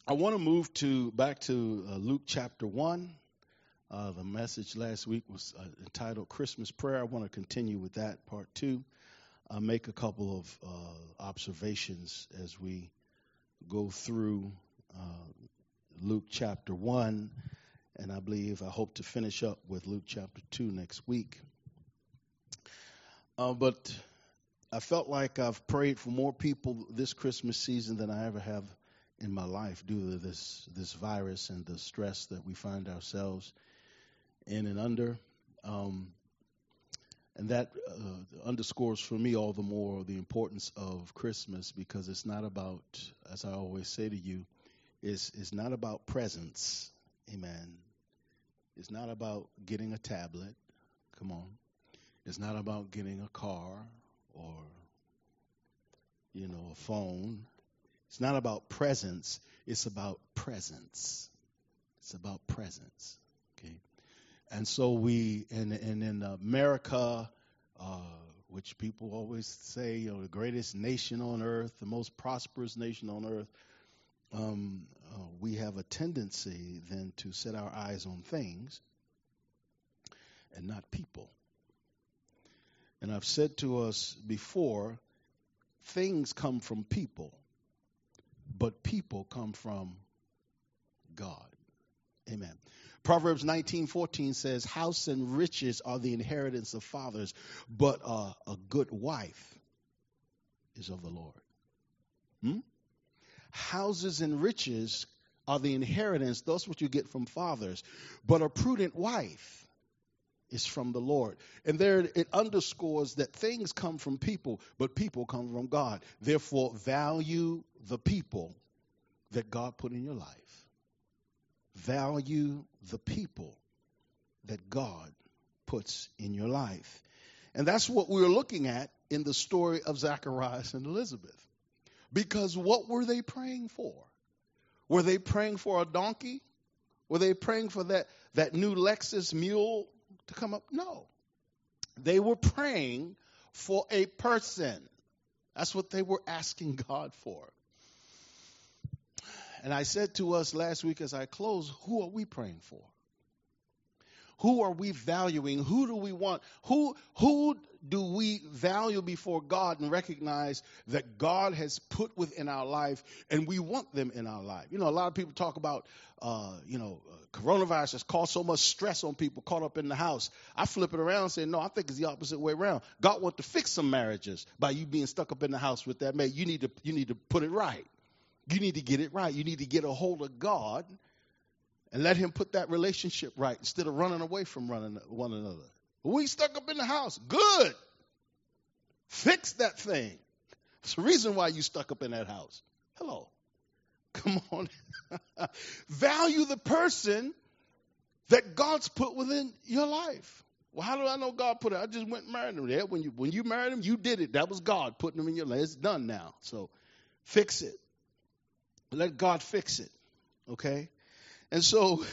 I want to move back to Luke chapter 1. The message last week was entitled Christmas Prayer. I want to continue with that, part 2. I'll make a couple of observations as we go through Luke chapter 1. And I hope to finish up with Luke chapter 2 next week. But I felt like I've prayed for more people this Christmas season than I ever have in my life due to this virus and the stress that we find ourselves in and under. And that underscores for me all the more the importance of Christmas, because it's not about, as I always say to you, it's not about presents. Amen. It's not about getting a tablet. Come on. It's not about getting a car or, a phone. It's not about presents. It's about presence. It's about presence. Okay. And so in America, which people always say, the greatest nation on earth, the most prosperous nation on earth, we have a tendency then to set our eyes on things and not people. And I've said to us before, things come from people, but people come from God. Amen. Proverbs 19:14 says, house and riches are the inheritance of fathers, but a good wife is of the Lord. Houses and riches are the inheritance. That's what you get from fathers. But a prudent wife is from the Lord. And there it underscores that things come from people, but people come from God. Therefore, value the people that God put in your life. Value the people that God puts in your life. And that's what we're looking at in the story of Zacharias and Elizabeth. Because what were they praying for? Were they praying for a donkey? Were they praying for that new Lexus mule to come up? No. They were praying for a person. That's what they were asking God for. And I said to us last week as I close, who are we praying for? Who are we valuing? Who do we want? Who do we value before God and recognize that God has put within our life and we want them in our life? A lot of people talk about, coronavirus has caused so much stress on people caught up in the house. I flip it around and say, no, I think it's the opposite way around. God wants to fix some marriages by you being stuck up in the house with that mate. You need to put it right. You need to get it right. You need to get a hold of God and let him put that relationship right instead of running away from one another. We stuck up in the house. Good. Fix that thing. It's the reason why you stuck up in that house. Hello. Come on. Value the person that God's put within your life. Well, how do I know God put it? I just went and married him. Yeah, when you married him, you did it. That was God putting him in your life. It's done now. So fix it. Let God fix it. Okay? And so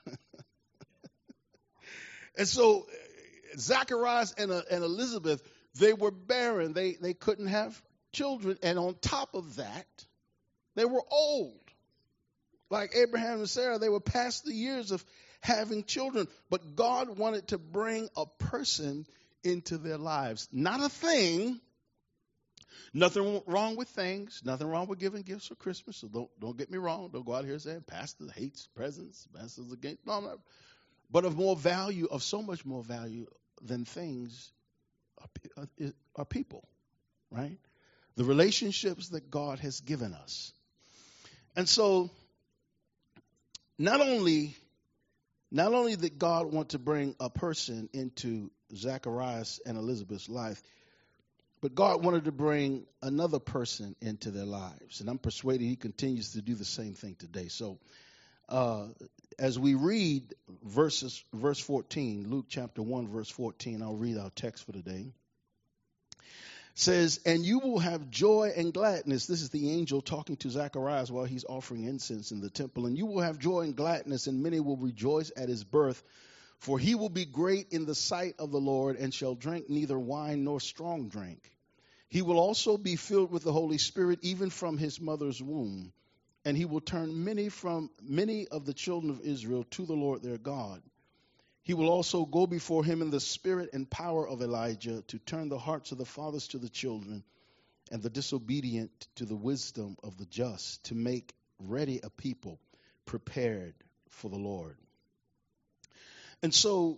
Zacharias and Elizabeth, they were barren. They couldn't have children. And on top of that, they were old. Like Abraham and Sarah, they were past the years of having children. But God wanted to bring a person into their lives. Not a thing. Nothing wrong with things. Nothing wrong with giving gifts for Christmas. So don't get me wrong. Don't go out here saying Pastor hates presents. Pastor's against. No. But of so much more value than things are people, right? The relationships that God has given us. And so not only did God want to bring a person into Zacharias and Elizabeth's life, but God wanted to bring another person into their lives. And I'm persuaded he continues to do the same thing today. So as we read verse 14, Luke chapter 1, verse 14, I'll read our text for today. Says, and you will have joy and gladness. This is the angel talking to Zacharias while he's offering incense in the temple. And you will have joy and gladness, and many will rejoice at his birth. For he will be great in the sight of the Lord, and shall drink neither wine nor strong drink. He will also be filled with the Holy Spirit, even from his mother's womb. and he will turn many of the children of Israel to the Lord their God. He will also go before him in the spirit and power of Elijah to turn the hearts of the fathers to the children and the disobedient to the wisdom of the just, to make ready a people prepared for the Lord. And so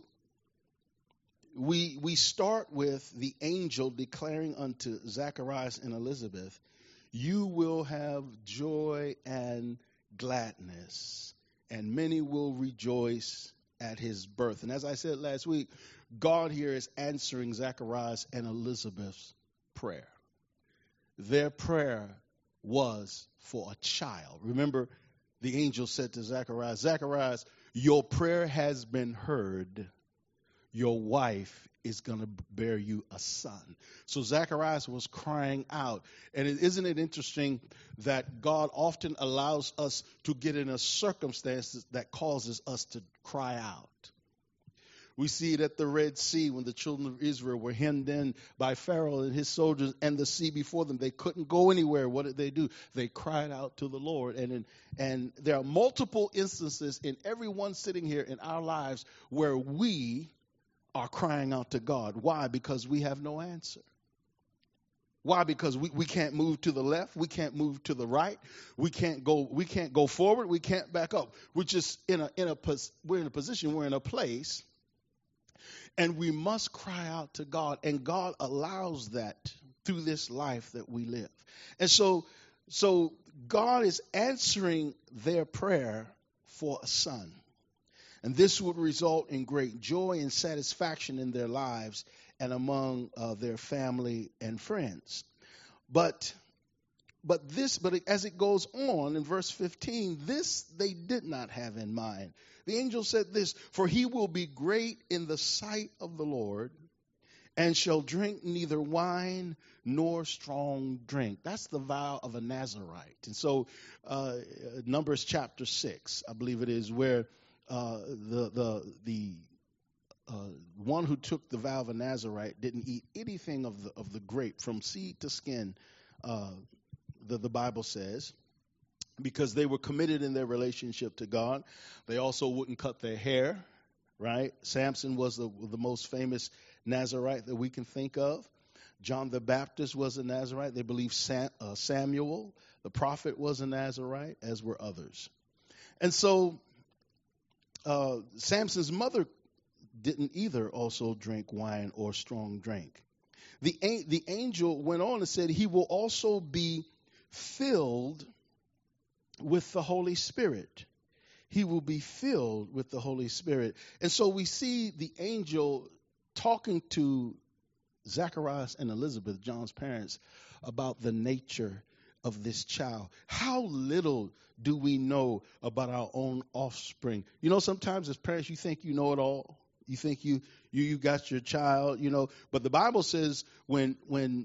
we start with the angel declaring unto Zacharias and Elizabeth, you will have joy and gladness, and many will rejoice at his birth. And as I said last week, God here is answering Zacharias and Elizabeth's prayer. Their prayer was for a child. Remember, the angel said to Zacharias, Zacharias, your prayer has been heard. Your wife is going to bear you a son. So Zacharias was crying out. And isn't it interesting that God often allows us to get in a circumstance that causes us to cry out? We see it at the Red Sea when the children of Israel were hemmed in by Pharaoh and his soldiers and the sea before them. They couldn't go anywhere. What did they do? They cried out to the Lord. And there are multiple instances in everyone sitting here in our lives where we are crying out to God. Why? Because we have no answer. Why? Because we can't move to the left. We can't move to the right. We can't go forward. We can't back up. We're just we're in a position, we're in a place, and we must cry out to God. And God allows that through this life that we live. And so God is answering their prayer for a son. And this would result in great joy and satisfaction in their lives and among their family and friends. But as it goes on in verse 15, this they did not have in mind. The angel said this, for he will be great in the sight of the Lord and shall drink neither wine nor strong drink. That's the vow of a Nazarite. And so Numbers chapter 6, I believe it is, where the one who took the vow of a Nazarite didn't eat anything of the grape from seed to skin, the Bible says, because they were committed in their relationship to God. They also wouldn't cut their hair, right? Samson was the most famous Nazarite that we can think of. John the Baptist was a Nazarite. They believe Samuel, the prophet, was a Nazarite, as were others. And so Samson's mother didn't either also drink wine or strong drink. The angel went on and said he will also be filled with the Holy Spirit. He will be filled with the Holy Spirit. And so we see the angel talking to Zacharias and Elizabeth, John's parents, about the nature of this child. How little do we know about our own offspring? You know, sometimes as parents, you think you know it all. You think you got your child, you know. But the Bible says when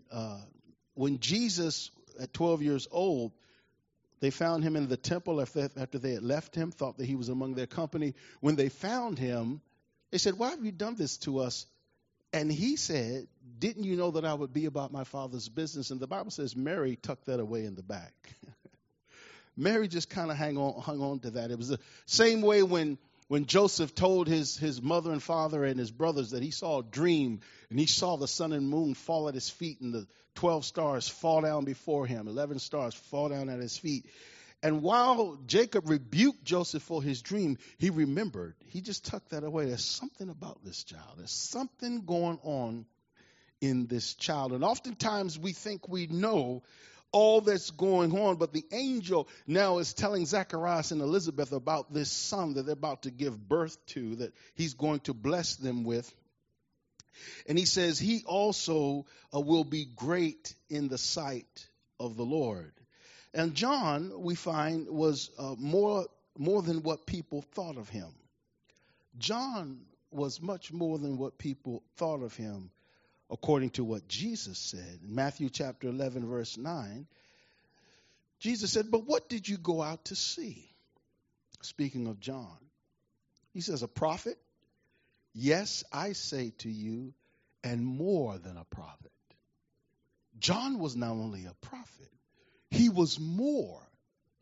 Jesus, at 12 years old, they found him in the temple after they had left him, thought that he was among their company. When they found him, they said, why have you done this to us? And he said, didn't you know that I would be about my Father's business? And the Bible says Mary tucked that away in the back. Mary just kind of hung on to that. It was the same way when Joseph told his mother and father and his brothers that he saw a dream, and he saw the sun and moon fall at his feet and the 12 stars fall down before him, 11 stars fall down at his feet. And while Jacob rebuked Joseph for his dream, he remembered. He just tucked that away. There's something about this child. There's something going on in this child. And oftentimes we think we know all that's going on, but the angel now is telling Zacharias and Elizabeth about this son that they're about to give birth to, that he's going to bless them with. And he says he also will be great in the sight of the Lord. And John, we find, was more than what people thought of him. John was much more than what people thought of him, according to what Jesus said. In Matthew chapter 11, verse 9, Jesus said, but what did you go out to see? Speaking of John. He says, a prophet? Yes, I say to you, and more than a prophet. John was not only a prophet, he was more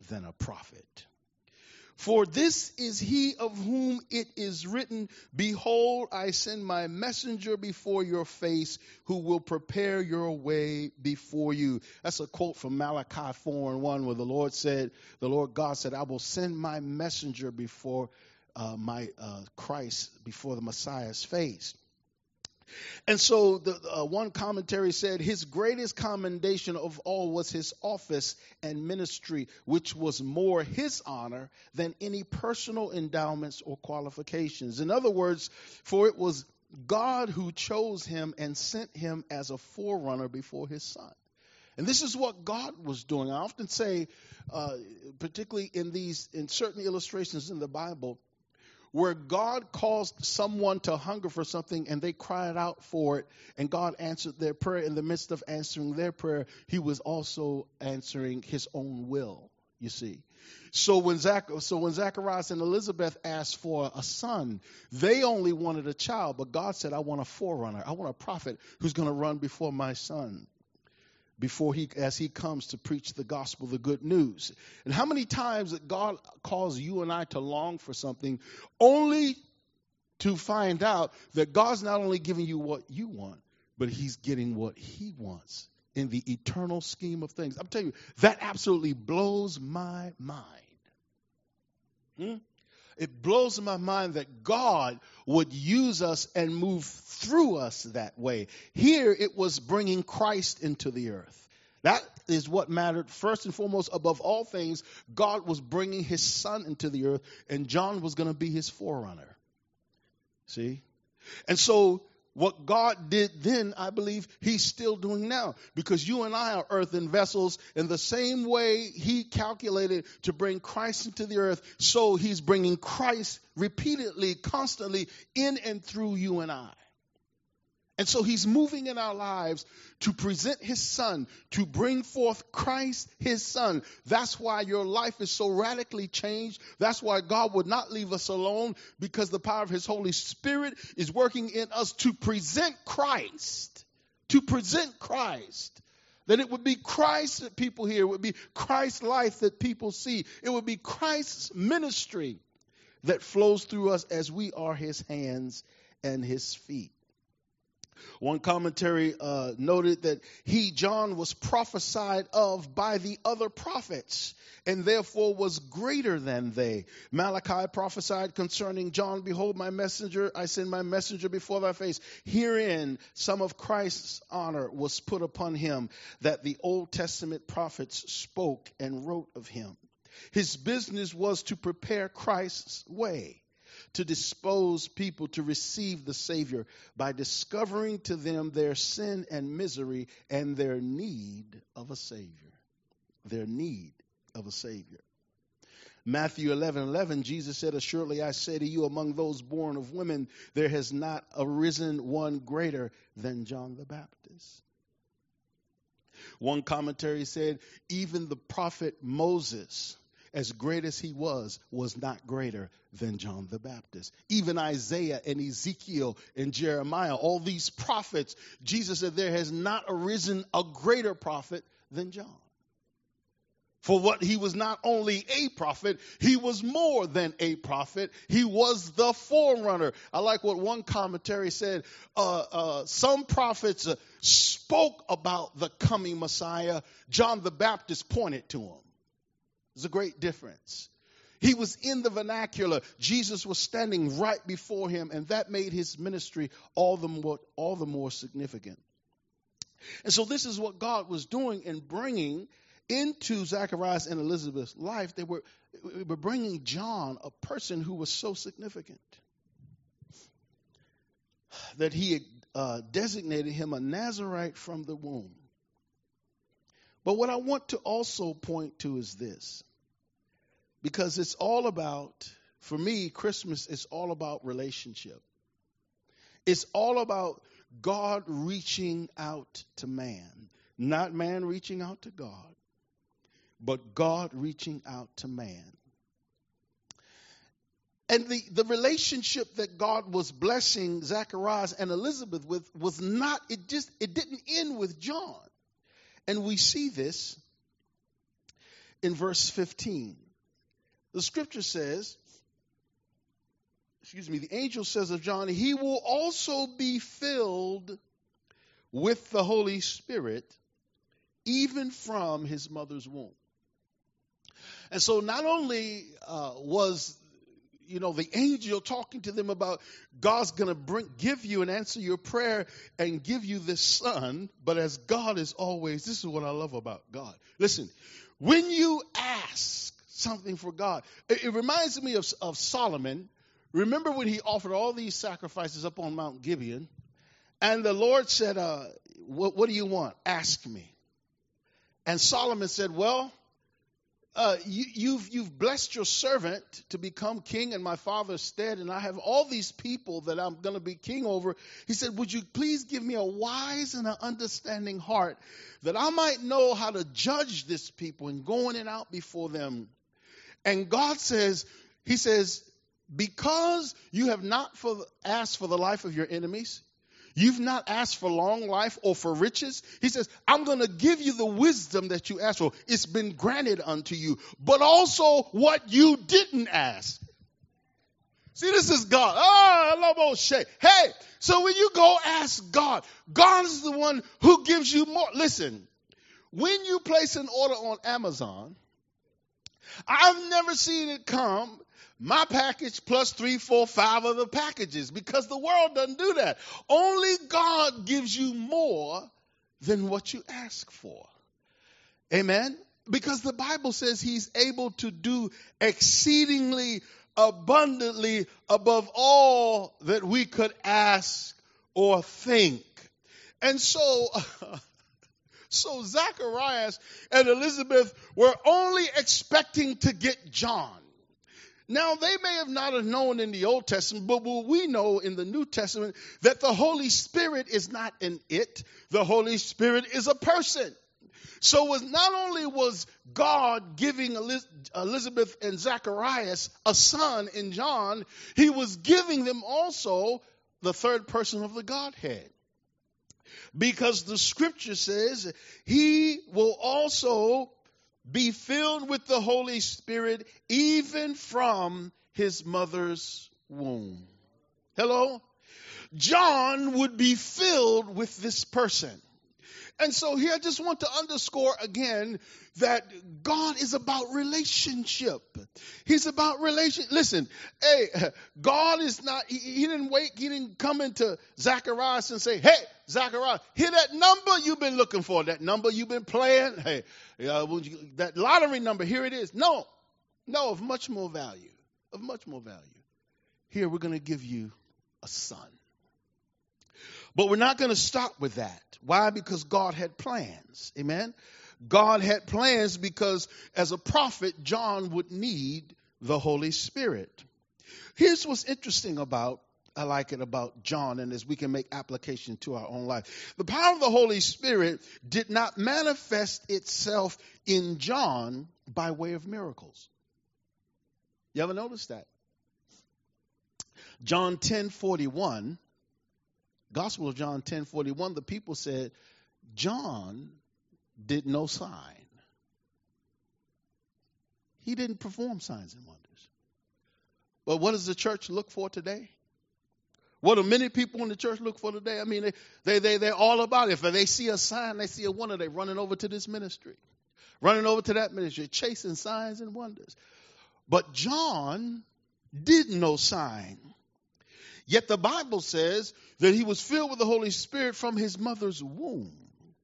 than a prophet. For this is he of whom it is written, behold, I send my messenger before your face, who will prepare your way before you. That's a quote from Malachi 4:1, where the Lord God said, I will send my messenger before my Christ, before the Messiah's face. And so the one commentary said his greatest commendation of all was his office and ministry, which was more his honor than any personal endowments or qualifications. In other words, for it was God who chose him and sent him as a forerunner before his son. And this is what God was doing. I often say, particularly in certain illustrations in the Bible, where God caused someone to hunger for something and they cried out for it, and God answered their prayer. In the midst of answering their prayer, he was also answering his own will, you see. So when Zacharias and Elizabeth asked for a son, they only wanted a child, but God said, I want a forerunner. I want a prophet who's going to run before my son, as he comes to preach the gospel, the good news. And how many times that God calls you and I to long for something, only to find out that God's not only giving you what you want, but he's getting what he wants in the eternal scheme of things. I'm telling you, that absolutely blows my mind. It blows my mind that God would use us and move through us that way. Here it was bringing Christ into the earth. That is what mattered first and foremost. Above all things, God was bringing his son into the earth, and John was going to be his forerunner. See? And so what God did then, I believe he's still doing now, because you and I are earthen vessels. In the same way he calculated to bring Christ into the earth, so he's bringing Christ repeatedly, constantly in and through you and I. And so he's moving in our lives to present his son, to bring forth Christ, his son. That's why your life is so radically changed. That's why God would not leave us alone, because the power of his Holy Spirit is working in us to present Christ. To present Christ. That it would be Christ that people hear. It would be Christ's life that people see. It would be Christ's ministry that flows through us as we are his hands and his feet. One commentary noted that John, was prophesied of by the other prophets and therefore was greater than they. Malachi prophesied concerning John, behold, my messenger, I send my messenger before thy face. Herein some of Christ's honor was put upon him, that the Old Testament prophets spoke and wrote of him. His business was to prepare Christ's way, to dispose people to receive the Savior by discovering to them their sin and misery and their need of a Savior. Their need of a Savior. Matthew 11:11, Jesus said, assuredly I say to you, among those born of women, there has not arisen one greater than John the Baptist. One commentary said, even the prophet Moses, as great as he was not greater than John the Baptist. Even Isaiah and Ezekiel and Jeremiah, all these prophets, Jesus said there has not arisen a greater prophet than John. For what he was not only a prophet, he was more than a prophet. He was the forerunner. I like what one commentary said. Some prophets spoke about the coming Messiah. John the Baptist pointed to him. There's a great difference. He was in the vernacular. Jesus was standing right before him, and that made his ministry all the more significant. And so this is what God was doing in bringing into Zacharias and Elizabeth's life. They were bringing John, a person who was so significant that he had designated him a Nazirite from the womb. But what I want to also point to is this, because it's all about, for me, Christmas is all about relationship. It's all about God reaching out to man, not man reaching out to God, but God reaching out to man. And the relationship that God was blessing Zacharias and Elizabeth with was not, it didn't end with John. And we see this in verse 15. The scripture says, the angel says of John, he will also be filled with the Holy Spirit, even from his mother's womb. And so not only was the angel talking to them about God's going to give you and answer your prayer and give you this son, but as God is always, this is what I love about God. Listen, when you ask something for God, it reminds me of Solomon. Remember when he offered all these sacrifices up on Mount Gibeon, and the Lord said, what do you want? Ask me. And Solomon said, well, you've blessed your servant to become king in my father's stead, and I have all these people that I'm going to be king over. He said, would you please give me a wise and an understanding heart that I might know how to judge this people and go in and out before them. And God says, he says, because you have not asked for the life of your enemies, you've not asked for long life or for riches. He says, I'm going to give you the wisdom that you asked for. It's been granted unto you, but also what you didn't ask. See, this is God. I love old Shay. Hey, so when you go ask God, God is the one who gives you more. Listen, when you place an order on Amazon, I've never seen it come my package plus 3, 4, 5 other packages, because the world doesn't do that. Only God gives you more than what you ask for. Amen? Because the Bible says he's able to do exceedingly abundantly above all that we could ask or think. And so Zacharias and Elizabeth were only expecting to get John. Now, they may have not have known in the Old Testament, but we know in the New Testament that the Holy Spirit is not an it. The Holy Spirit is a person. So not only was God giving Elizabeth and Zacharias a son in John, he was giving them also the third person of the Godhead. Because the scripture says he will also be filled with the Holy Spirit even from his mother's womb. Hello? John would be filled with this person. And so here I just want to underscore again that God is about relationship. He's about Listen, hey, God is not, he didn't come into Zacharias and say, hey, Zacharias, hear that number you've been looking for, that number you've been playing, hey, that lottery number, here it is. No, of much more value, Here, we're going to give you a son. But we're not going to stop with that. Why? Because God had plans. Amen? God had plans because as a prophet, John would need the Holy Spirit. Here's what's interesting about John, and as we can make application to our own life. The power of the Holy Spirit did not manifest itself in John by way of miracles. You ever notice that? John 10:41. Gospel of John 10:41, the people said, John did no sign. He didn't perform signs and wonders. But what does the church look for today? What do many people in the church look for today? I mean, they're all about it. If they see a sign, they see a wonder, they're running over to this ministry, running over to that ministry, chasing signs and wonders. But John did no sign. Yet the Bible says that he was filled with the Holy Spirit from his mother's womb.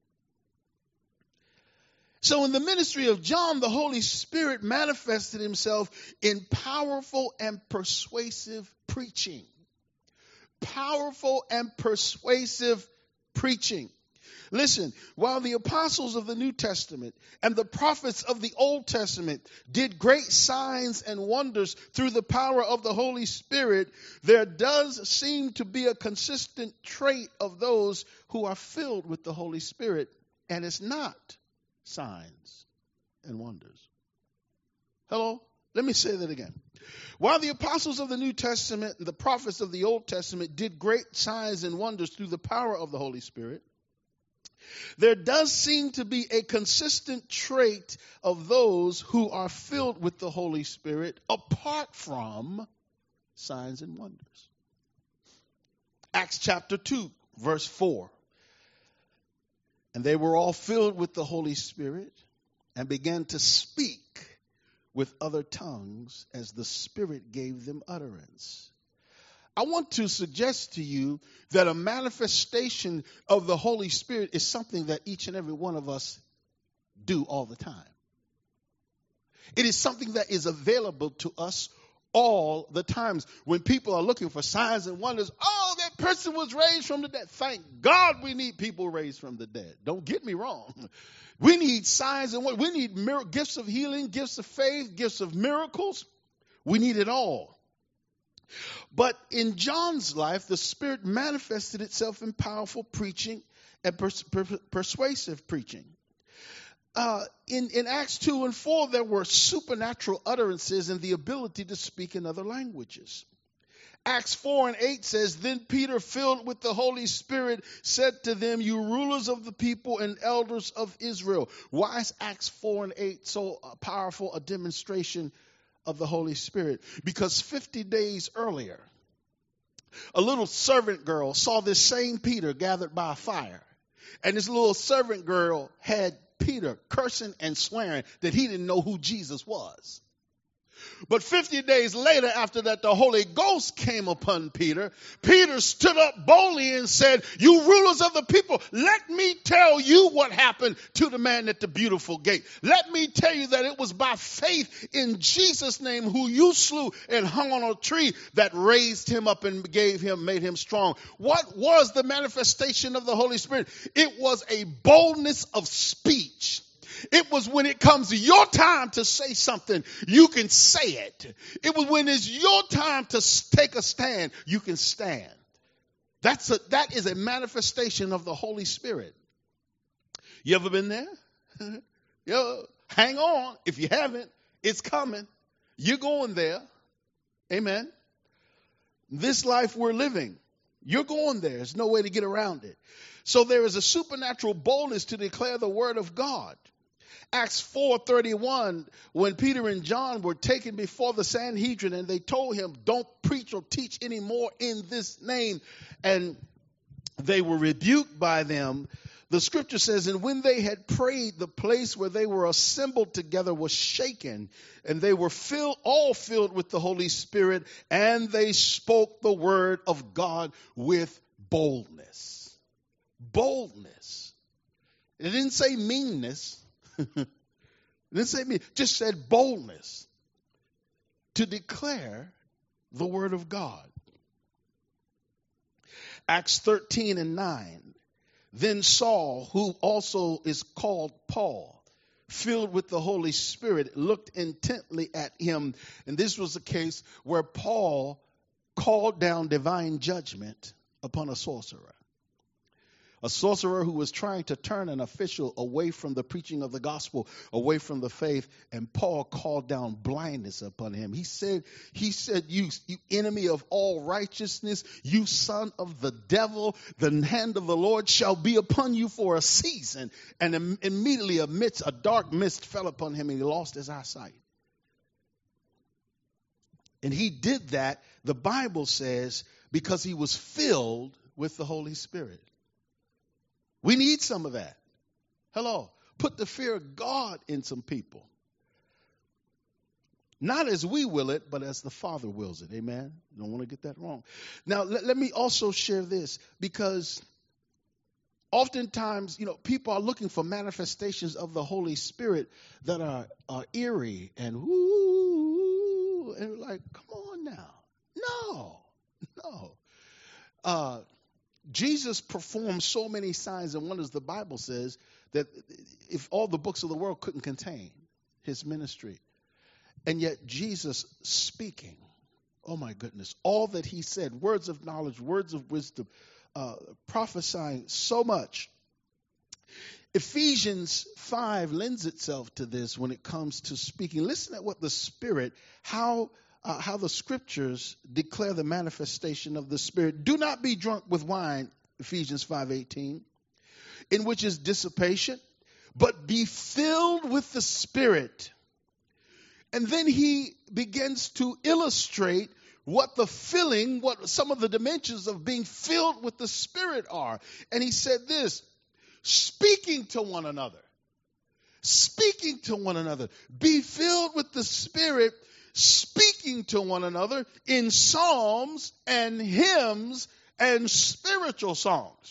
So in the ministry of John, the Holy Spirit manifested himself in powerful and persuasive preaching. Powerful and persuasive preaching. Listen, while the apostles of the New Testament and the prophets of the Old Testament did great signs and wonders through the power of the Holy Spirit, there does seem to be a consistent trait of those who are filled with the Holy Spirit, and it's not signs and wonders. Hello? Let me say that again. While the apostles of the New Testament and the prophets of the Old Testament did great signs and wonders through the power of the Holy Spirit, There does seem to be a consistent trait of those who are filled with the Holy Spirit apart from signs and wonders. Acts chapter 2, verse 4. And they were all filled with the Holy Spirit and began to speak with other tongues as the Spirit gave them utterance. I want to suggest to you that a manifestation of the Holy Spirit is something that each and every one of us do all the time. It is something that is available to us all the times. When people are looking for signs and wonders, oh, that person was raised from the dead. Thank God we need people raised from the dead. Don't get me wrong. We need signs and wonders. We need gifts of healing, gifts of faith, gifts of miracles. We need it all. But in John's life, the Spirit manifested itself in powerful preaching and persuasive preaching. In Acts 2 and 4, there were supernatural utterances and the ability to speak in other languages. Acts 4 and 8 says, Then Peter, filled with the Holy Spirit, said to them, You rulers of the people and elders of Israel. Why is Acts 4 and 8 so powerful a demonstration of the Holy Spirit? Because 50 days earlier, a little servant girl saw this same Peter gathered by a fire. And this little servant girl had Peter cursing and swearing that he didn't know who Jesus was. But 50 days later, after that, the Holy Ghost came upon Peter. Peter stood up boldly and said, You rulers of the people, let me tell you what happened to the man at the beautiful gate. Let me tell you that it was by faith in Jesus' name, who you slew and hung on a tree, that raised him up and made him strong. What was the manifestation of the Holy Spirit? It was a boldness of speech. It was when it comes to your time to say something, you can say it. It was when it's your time to take a stand, you can stand. That is a manifestation of the Holy Spirit. You ever been there? Hang on. If you haven't, it's coming. You're going there. Amen. This life we're living, you're going there. There's no way to get around it. So there is a supernatural boldness to declare the word of God. Acts 4:31, when Peter and John were taken before the Sanhedrin and they told him, don't preach or teach anymore in this name. And they were rebuked by them. The scripture says, and when they had prayed, the place where they were assembled together was shaken, and they were all filled with the Holy Spirit, and they spoke the word of God with boldness. Boldness. It didn't say meanness. It didn't say meanness. Just said boldness to declare the word of God. Acts 13 and 9. Then Saul, who also is called Paul, filled with the Holy Spirit, looked intently at him. And this was a case where Paul called down divine judgment upon a sorcerer. A sorcerer who was trying to turn an official away from the preaching of the gospel, away from the faith, and Paul called down blindness upon him. He said, you enemy of all righteousness, you son of the devil, the hand of the Lord shall be upon you for a season. And immediately a dark mist fell upon him, and he lost his eyesight. And he did that, the Bible says, because he was filled with the Holy Spirit. We need some of that. Hello. Put the fear of God in some people. Not as we will it, but as the Father wills it. Amen? You don't want to get that wrong. Now, let me also share this, because oftentimes, people are looking for manifestations of the Holy Spirit that are eerie and woo, and like, come on now. No. Jesus performed so many signs and wonders, the Bible says, that if all the books of the world couldn't contain his ministry. And yet Jesus speaking, oh my goodness, all that he said, words of knowledge, words of wisdom, prophesying so much. Ephesians 5 lends itself to this when it comes to speaking. Listen at what the Spirit, how the scriptures declare the manifestation of the Spirit. Do not be drunk with wine, Ephesians 5:18. in which is dissipation, but be filled with the Spirit. And then he begins to illustrate what the filling, what some of the dimensions of being filled with the Spirit are. And he said this, speaking to one another. Speaking to one another. Be filled with the Spirit, speaking to one another in psalms and hymns and spiritual songs.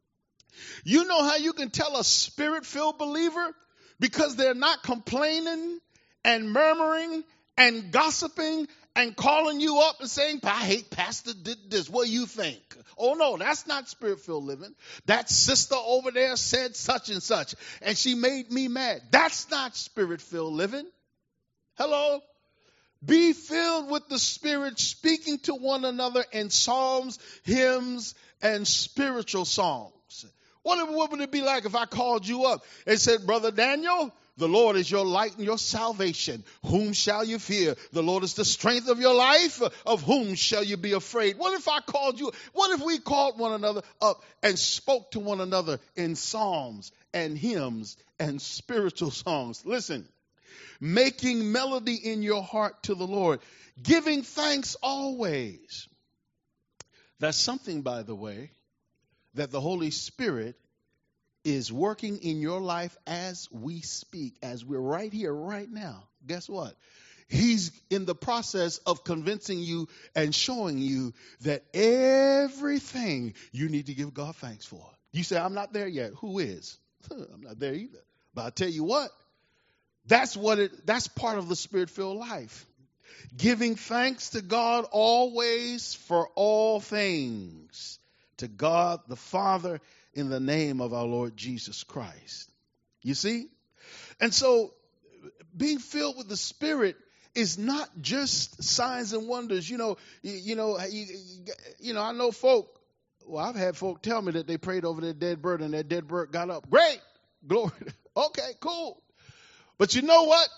You know how you can tell a Spirit-filled believer? Because they're not complaining and murmuring and gossiping and calling you up and saying, I hate Pastor did this. What do you think? Oh, no, that's not Spirit-filled living. That sister over there said such and such, and she made me mad. That's not Spirit-filled living. Hello? Be filled with the Spirit, speaking to one another in psalms, hymns, and spiritual songs. What would it be like if I called you up and said, Brother Daniel, the Lord is your light and your salvation. Whom shall you fear? The Lord is the strength of your life. Of whom shall you be afraid? What if I called you? What if we called one another up and spoke to one another in psalms and hymns and spiritual songs? Listen, making melody in your heart to the Lord, giving thanks always. That's something, by the way, that the Holy Spirit is working in your life as we speak, as we're right here, right now. Guess what? He's in the process of convincing you and showing you that everything you need to give God thanks for. You say, I'm not there yet. Who is? I'm not there either. But I tell you what, that's part of the Spirit-filled life. Giving thanks to God always for all things. To God the Father in the name of our Lord Jesus Christ. You see? And so being filled with the Spirit is not just signs and wonders. I know folk, I've had folk tell me that they prayed over their dead bird and their dead bird got up. Great. Glory. Okay, cool. But you know what?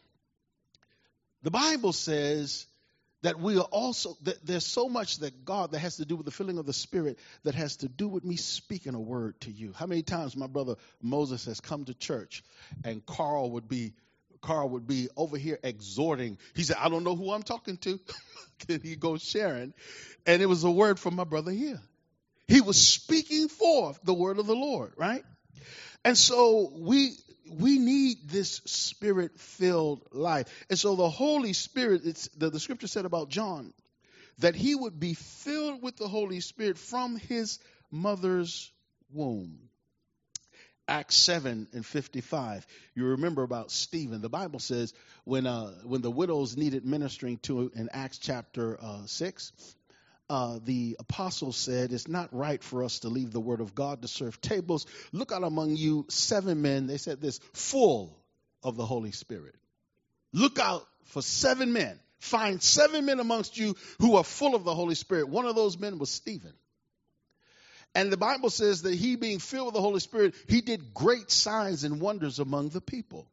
The Bible says that we are also, that there's so much that has to do with the filling of the Spirit that has to do with me speaking a word to you. How many times my brother Moses has come to church and Carl would be over here exhorting. He said, I don't know who I'm talking to. Then he goes sharing. And it was a word from my brother here. He was speaking forth the word of the Lord, right? And so we need this Spirit-filled life. And so the Holy Spirit, the scripture said about John, that he would be filled with the Holy Spirit from his mother's womb. Acts 7:55. You remember about Stephen. The Bible says when the widows needed ministering to in Acts chapter 6, the apostles said, it's not right for us to leave the word of God to serve tables. Look out among you 7 men, they said this, full of the Holy Spirit. Look out for 7 men. Find 7 men amongst you who are full of the Holy Spirit. One of those men was Stephen. And the Bible says that he, being filled with the Holy Spirit, he did great signs and wonders among the people.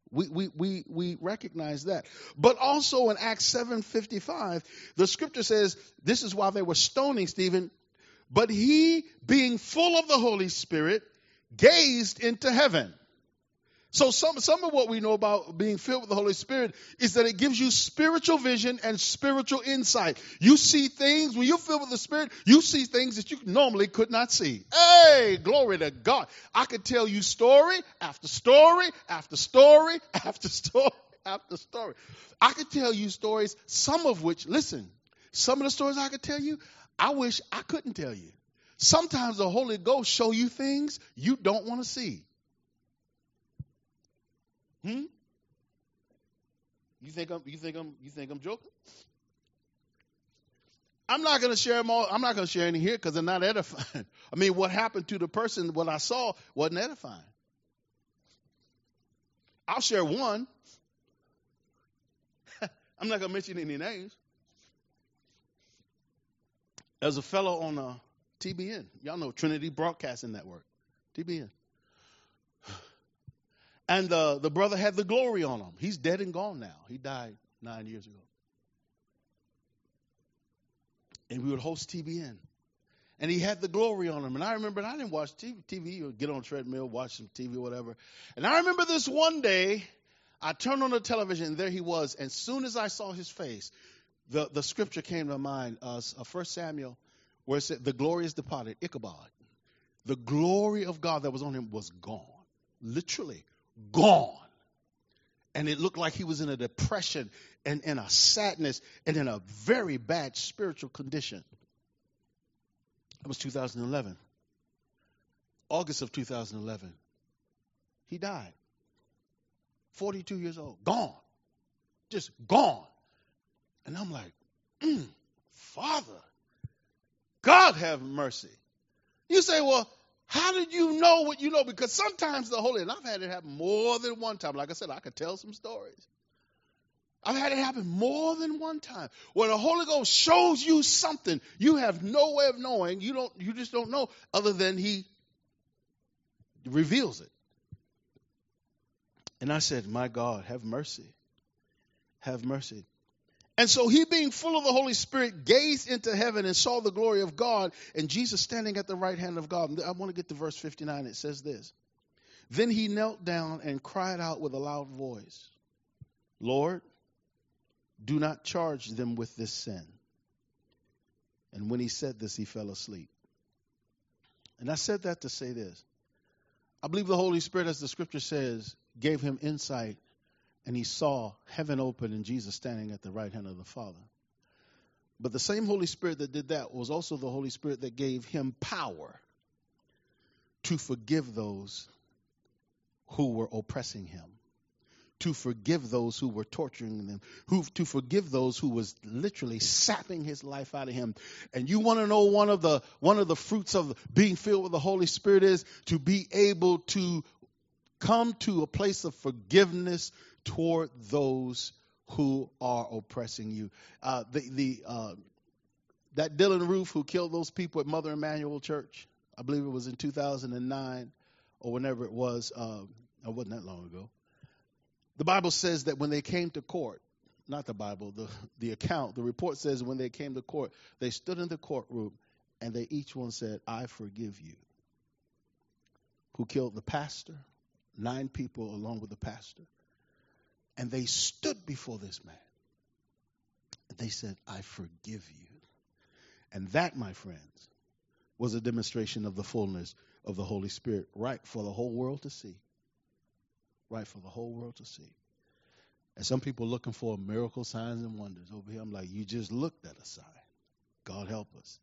We recognize that. But also in Acts 7:55, the scripture says, this is why they were stoning Stephen. But he, being full of the Holy Spirit, gazed into heaven. So some of what we know about being filled with the Holy Spirit is that it gives you spiritual vision and spiritual insight. You see things, when you're filled with the Spirit, you see things that you normally could not see. Hey, glory to God. I could tell you story after story after story after story after story. I could tell you stories, some of which, listen, some of the stories I could tell you, I wish I couldn't tell you. Sometimes the Holy Ghost show you things you don't want to see. You think I'm joking? I'm not going to share them all. I'm not going to share any here because they're not edifying. I mean, what happened to the person, what I saw, wasn't edifying. I'll share one. I'm not going to mention any names. There's a fellow on TBN. Y'all know Trinity Broadcasting Network. TBN. And the brother had the glory on him. He's dead and gone now. He died 9 years ago. And we would host TBN. And he had the glory on him. And I remember, I didn't watch TV or get on a treadmill, watch some TV or whatever. And I remember this one day, I turned on the television and there he was. And as soon as I saw his face, the scripture came to mind, 1 Samuel, where it said, the glory is departed, Ichabod. The glory of God that was on him was gone. Literally gone. And it looked like he was in a depression and in a sadness and in a very bad spiritual condition. That was 2011. August of 2011. He died. 42 years old. Gone. Just gone. And I'm like, Father, God have mercy. You say, well, how did you know what you know? Because sometimes the Holy, and I've had it happen more than one time. Like I said, I could tell some stories. I've had it happen more than one time. When the Holy Ghost shows you something, you have no way of knowing. You just don't know other than he reveals it. And I said, my God, have mercy. Have mercy. And so he, being full of the Holy Spirit, gazed into heaven and saw the glory of God and Jesus standing at the right hand of God. I want to get to verse 59. It says this. Then he knelt down and cried out with a loud voice, Lord, do not charge them with this sin. And when he said this, he fell asleep. And I said that to say this. I believe the Holy Spirit, as the scripture says, gave him insight, and he saw heaven open and Jesus standing at the right hand of the Father. But the same Holy Spirit that did that was also the Holy Spirit that gave him power to forgive those who were oppressing him, to forgive those who were torturing them, to forgive those who was literally sapping his life out of him. And you want to know one of the fruits of being filled with the Holy Spirit is to be able to come to a place of forgiveness toward those who are oppressing you. That Dylan Roof who killed those people at Mother Emanuel Church, I believe it was in 2009 or whenever it was, it wasn't that long ago. The Bible says that when they came to court, not the Bible, the account, the report says when they came to court, they stood in the courtroom and they each one said, I forgive you. Who killed the pastor, 9 people along with the pastor. And they stood before this man. And they said, I forgive you. And that, my friends, was a demonstration of the fullness of the Holy Spirit, right for the whole world to see. Right for the whole world to see. And some people looking for miracle signs and wonders. Over here, I'm like, you just looked at a sign. God help us.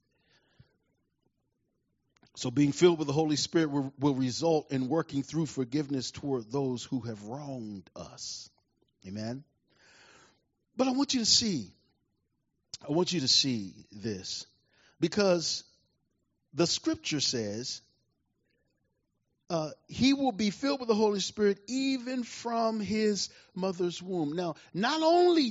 So being filled with the Holy Spirit will result in working through forgiveness toward those who have wronged us. Amen. But I want you to see this, because the scripture says he will be filled with the Holy Spirit even from his mother's womb. Now, not only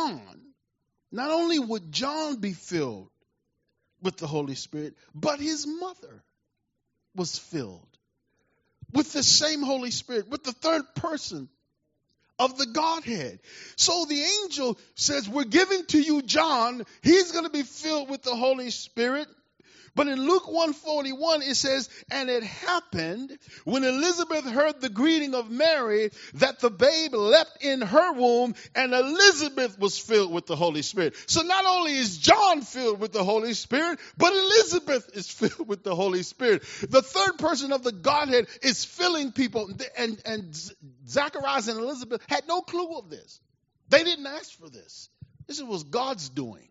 would John be filled with the Holy Spirit, but his mother was filled with the same Holy Spirit, with the third person of the Godhead. So the angel says, we're giving to you John. He's going to be filled with the Holy Spirit. But in Luke 1:41, it says, and it happened when Elizabeth heard the greeting of Mary that the babe leapt in her womb, and Elizabeth was filled with the Holy Spirit. So not only is John filled with the Holy Spirit, but Elizabeth is filled with the Holy Spirit. The third person of the Godhead is filling people. And Zacharias and Elizabeth had no clue of this. They didn't ask for this. This was God's doing.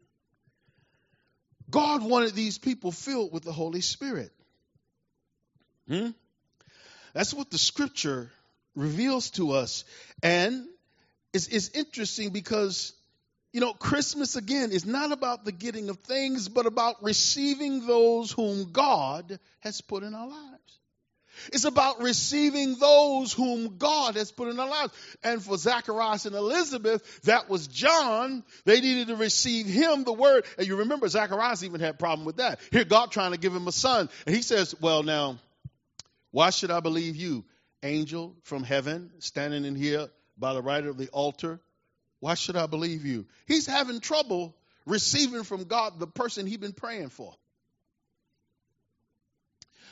God wanted these people filled with the Holy Spirit. That's what the scripture reveals to us. And it's interesting because, Christmas, again, is not about the getting of things, but about receiving those whom God has put in our lives. It's about receiving those whom God has put in our lives. And for Zacharias and Elizabeth, that was John. They needed to receive him, the word. And you remember Zacharias even had a problem with that. Here, God trying to give him a son. And he says, well, now, why should I believe you? Angel from heaven, standing in here by the right of the altar. Why should I believe you? He's having trouble receiving from God the person he's been praying for.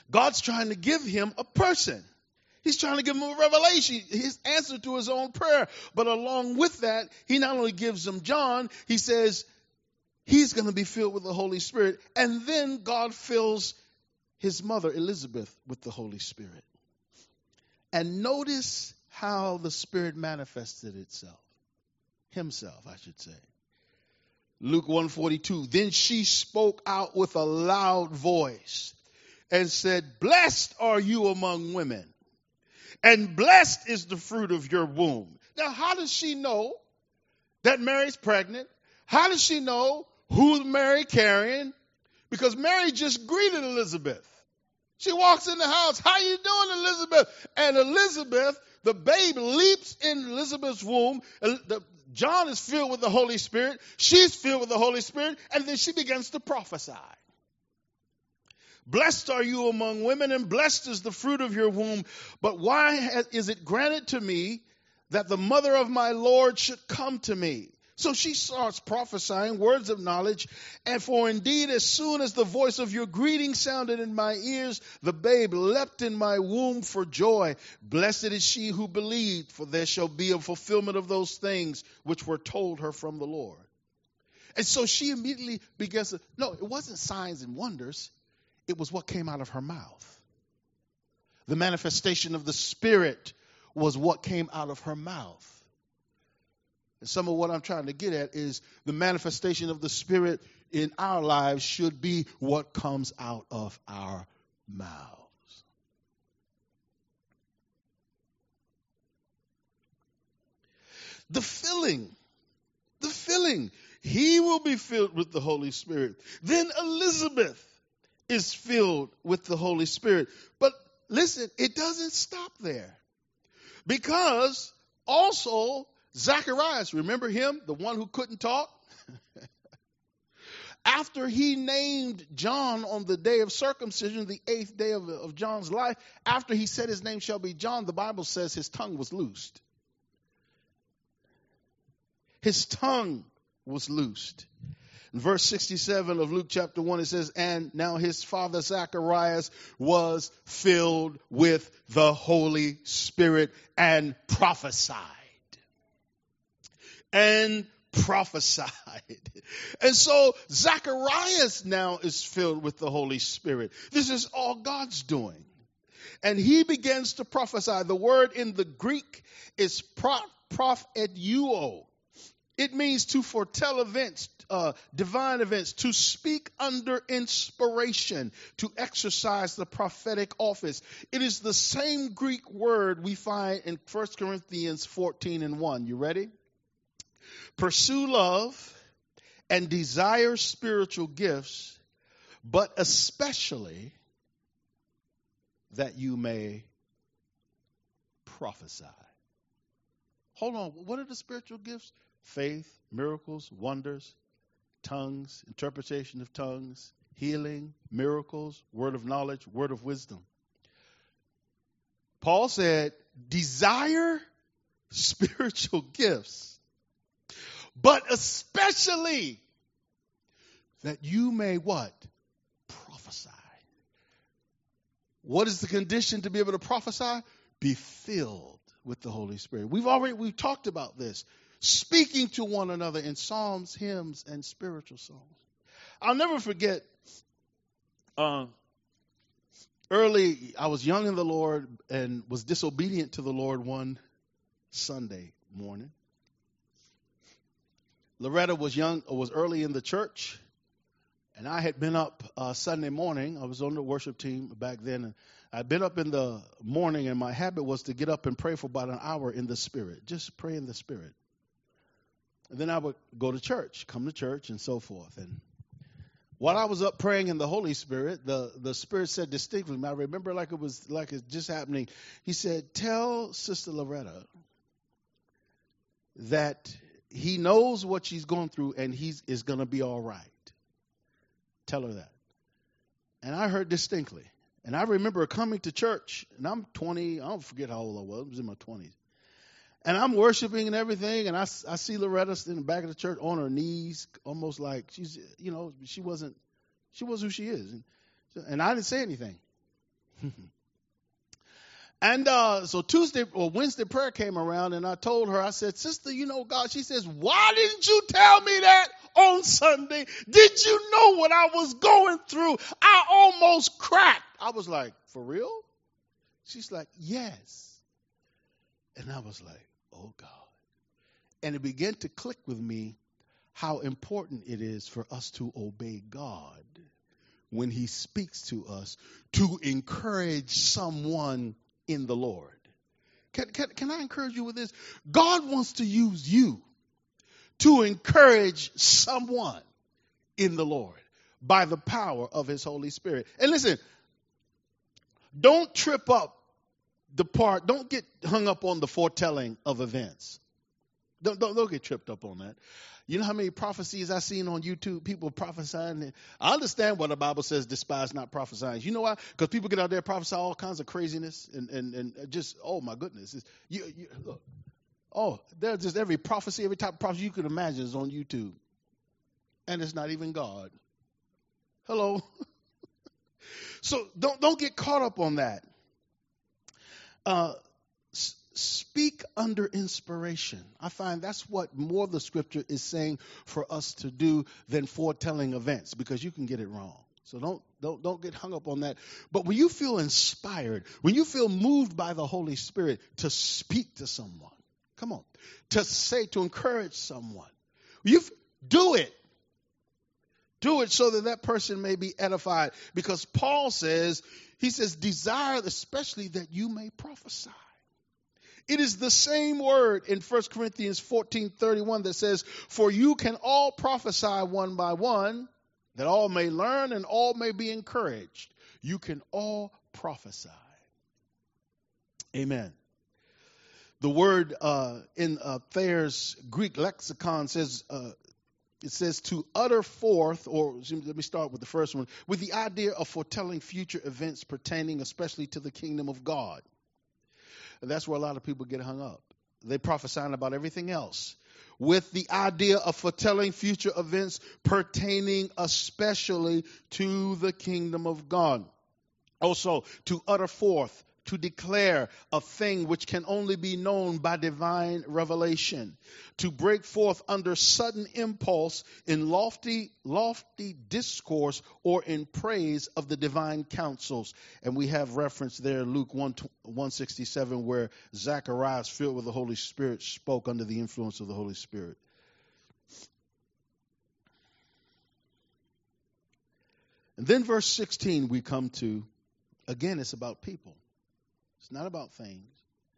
God's trying to give him a person. He's trying to give him a revelation, his answer to his own prayer. But along with that, he not only gives him John, he says he's going to be filled with the Holy Spirit. And then God fills his mother, Elizabeth, with the Holy Spirit. And notice how the Spirit manifested itself. Himself, I should say. Luke 1:42. Then she spoke out with a loud voice and said, "Blessed are you among women, and blessed is the fruit of your womb." Now, how does she know that Mary's pregnant? How does she know who Mary carrying? Because Mary just greeted Elizabeth. She walks in the house. "How you doing, Elizabeth?" And Elizabeth, the babe, leaps in Elizabeth's womb. John is filled with the Holy Spirit. She's filled with the Holy Spirit. And then she begins to prophesy. "Blessed are you among women, and blessed is the fruit of your womb. But why is it granted to me that the mother of my Lord should come to me?" So she starts prophesying words of knowledge. "And for indeed, as soon as the voice of your greeting sounded in my ears, the babe leapt in my womb for joy. Blessed is she who believed, for there shall be a fulfillment of those things which were told her from the Lord." And so she immediately begins to, no, it wasn't signs and wonders. It was what came out of her mouth. The manifestation of the Spirit was what came out of her mouth. And some of what I'm trying to get at is the manifestation of the Spirit in our lives should be what comes out of our mouths. The filling. He will be filled with the Holy Spirit. Then Elizabeth is filled with the Holy Spirit. But listen, it doesn't stop there. Because also Zacharias, remember him, the one who couldn't talk? After he named John on the day of circumcision, the 8th day of John's life, after he said his name shall be John, the Bible says his tongue was loosed. His tongue was loosed. In verse 67 of Luke chapter 1, it says, "And now his father Zacharias was filled with the Holy Spirit and prophesied." And so Zacharias now is filled with the Holy Spirit. This is all God's doing. And he begins to prophesy. The word in the Greek is prophetuo. It means to foretell events, divine events, to speak under inspiration, to exercise the prophetic office. It is the same Greek word we find in 1 Corinthians 14:1. You ready? "Pursue love and desire spiritual gifts, but especially that you may prophesy." Hold on. What are the spiritual gifts? Faith, miracles, wonders, tongues, interpretation of tongues, healing, miracles, word of knowledge, word of wisdom. Paul said, desire spiritual gifts, but especially that you may what? Prophesy. What is the condition to be able to prophesy? Be filled with the Holy Spirit. We've talked about this. Speaking to one another in psalms, hymns, and spiritual songs. I'll never forget, early, I was young in the Lord and was disobedient to the Lord one Sunday morning. Loretta was early in the church, and I had been up Sunday morning. I was on the worship team back then, and I'd been up in the morning, and my habit was to get up and pray for about an hour in the Spirit, just pray in the Spirit. And then I would go to church, come to church, and so forth. And while I was up praying in the Holy Spirit, the Spirit said distinctly, I remember like it's just happening. He said, tell Sister Loretta that he knows what she's going through and he is going to be all right. Tell her that. And I heard distinctly. And I remember coming to church, and I'm 20, I don't forget how old I was in my 20s. And I'm worshiping and everything, and I see Loretta in the back of the church on her knees, almost like she's, she wasn't who she is. And I didn't say anything. And so Tuesday or Wednesday prayer came around, and I told her, I said, sister, you know God. She says, why didn't you tell me that on Sunday? Did you know what I was going through? I almost cracked. I was like, for real? She's like, yes. And I was like, oh God. And it began to click with me how important it is for us to obey God when he speaks to us, to encourage someone in the Lord. Can I encourage you with this? God wants to use you to encourage someone in the Lord by the power of his Holy Spirit. And listen, don't trip up don't get hung up on the foretelling of events. Don't get tripped up on that. You know how many prophecies I've seen on YouTube, people prophesying? I understand what the Bible says, despise not prophesying. You know why? Because people get out there prophesy all kinds of craziness and just, oh my goodness. Look, there's just every prophecy, every type of prophecy you could imagine is on YouTube. And it's not even God. Hello? So don't get caught up on that. Speak under inspiration. I find that's what more the scripture is saying for us to do than foretelling events, because you can get it wrong. So don't get hung up on that. But when you feel inspired, when you feel moved by the Holy Spirit to speak to someone, come on, to encourage someone, do it. Do it so that person may be edified. Because Paul says, desire especially that you may prophesy. It is the same word in 1 Corinthians 14:31 that says, for you can all prophesy one by one, that all may learn and all may be encouraged. You can all prophesy. Amen. The word in Thayer's Greek lexicon says, it says to utter forth, or let me start with the first one, with the idea of foretelling future events pertaining especially to the kingdom of God. And that's where a lot of people get hung up. They prophesying about everything else. With the idea of foretelling future events pertaining especially to the kingdom of God. Also, to utter forth, to declare a thing which can only be known by divine revelation. To break forth under sudden impulse in lofty discourse or in praise of the divine counsels. And we have reference there, Luke 1:67, where Zacharias, filled with the Holy Spirit, spoke under the influence of the Holy Spirit. And then verse 16 we come to, again, it's about people. It's not about things.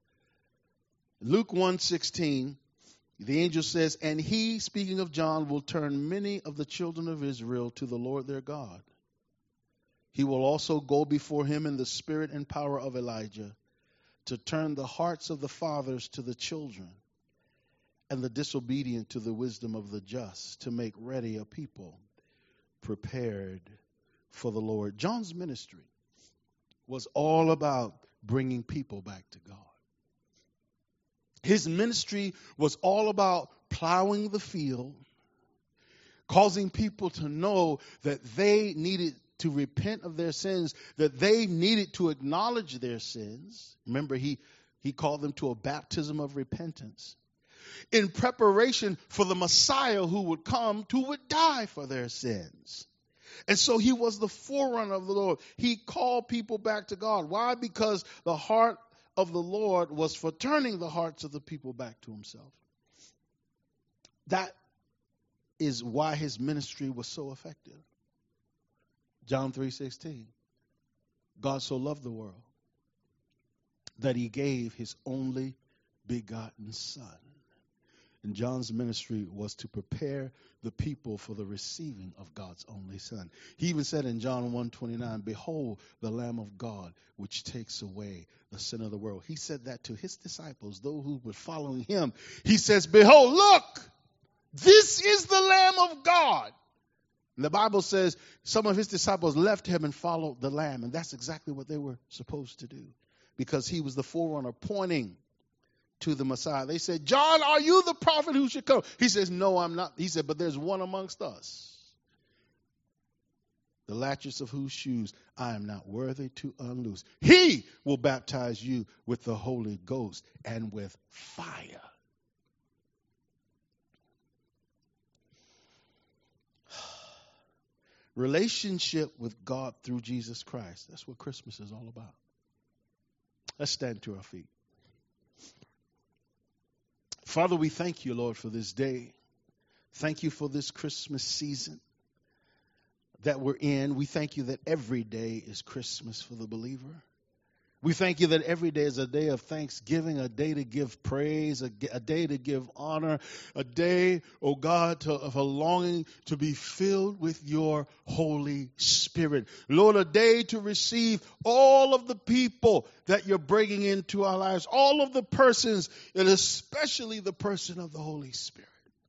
Luke 1:16, the angel says, and he, speaking of John, will turn many of the children of Israel to the Lord their God. He will also go before him in the spirit and power of Elijah to turn the hearts of the fathers to the children and the disobedient to the wisdom of the just, to make ready a people prepared for the Lord. John's ministry was all about bringing people back to God. His ministry was all about plowing the field, causing people to know that they needed to repent of their sins, that they needed to acknowledge their sins. Remember, he called them to a baptism of repentance in preparation for the Messiah who would come, who would die for their sins. And so he was the forerunner of the Lord. He called people back to God. Why? Because the heart of the Lord was for turning the hearts of the people back to himself. That is why his ministry was so effective. John 3:16. God so loved the world that he gave his only begotten Son. And John's ministry was to prepare the people for the receiving of God's only Son. He even said in John 1:29, behold, the Lamb of God, which takes away the sin of the world. He said that to his disciples, those who were following him. He says, behold, look, this is the Lamb of God. And the Bible says some of his disciples left him and followed the Lamb. And that's exactly what they were supposed to do, because he was the forerunner pointing to the Messiah. They said, John, are you the prophet who should come? He says, no, I'm not. He said, but there's one amongst us the latchets of whose shoes I am not worthy to unloose. He will baptize you with the Holy Ghost and with fire. Relationship with God through Jesus Christ. That's what Christmas is all about. Let's stand to our feet. Father, we thank you, Lord, for this day. Thank you for this Christmas season that we're in. We thank you that every day is Christmas for the believer. We thank you that every day is a day of thanksgiving, a day to give praise, a day to give honor, a day, oh God, of a longing to be filled with your Holy Spirit. Lord, a day to receive all of the people that you're bringing into our lives, all of the persons, and especially the person of the Holy Spirit.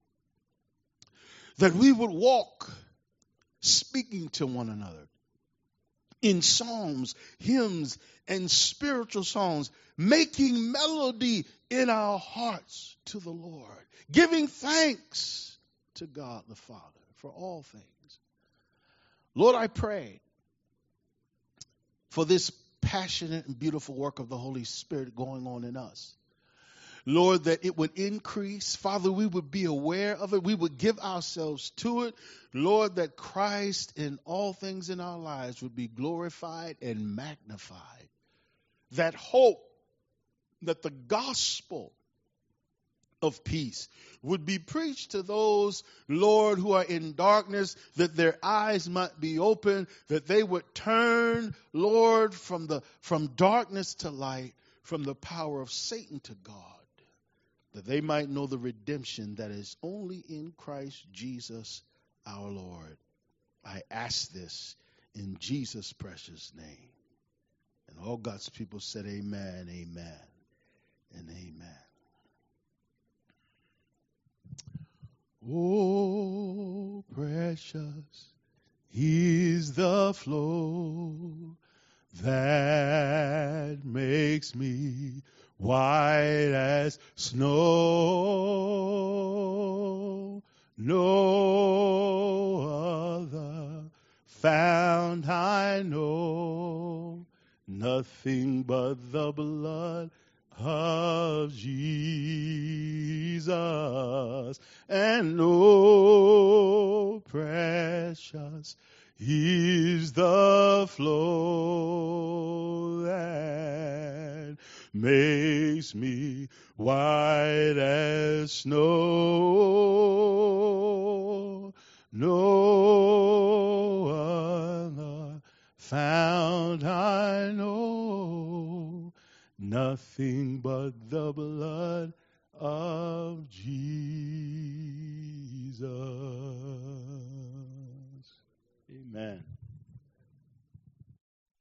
That we would walk speaking to one another in psalms, hymns, and spiritual songs, making melody in our hearts to the Lord, giving thanks to God the Father for all things. Lord, I pray for this passionate and beautiful work of the Holy Spirit going on in us. Lord, that it would increase. Father, we would be aware of it. We would give ourselves to it. Lord, that Christ in all things in our lives would be glorified and magnified. That hope, that the gospel of peace would be preached to those, Lord, who are in darkness, that their eyes might be open, that they would turn, Lord, from darkness to light, from the power of Satan to God, that they might know the redemption that is only in Christ Jesus our Lord. I ask this in Jesus' precious name. And all God's people said amen, amen, and amen. Oh, precious is the flow that makes me white as snow. No other fount I know, nothing but the blood of Jesus. And oh, precious is the flow that makes me white as snow. No other fount I know, nothing but the blood of Jesus. Amen.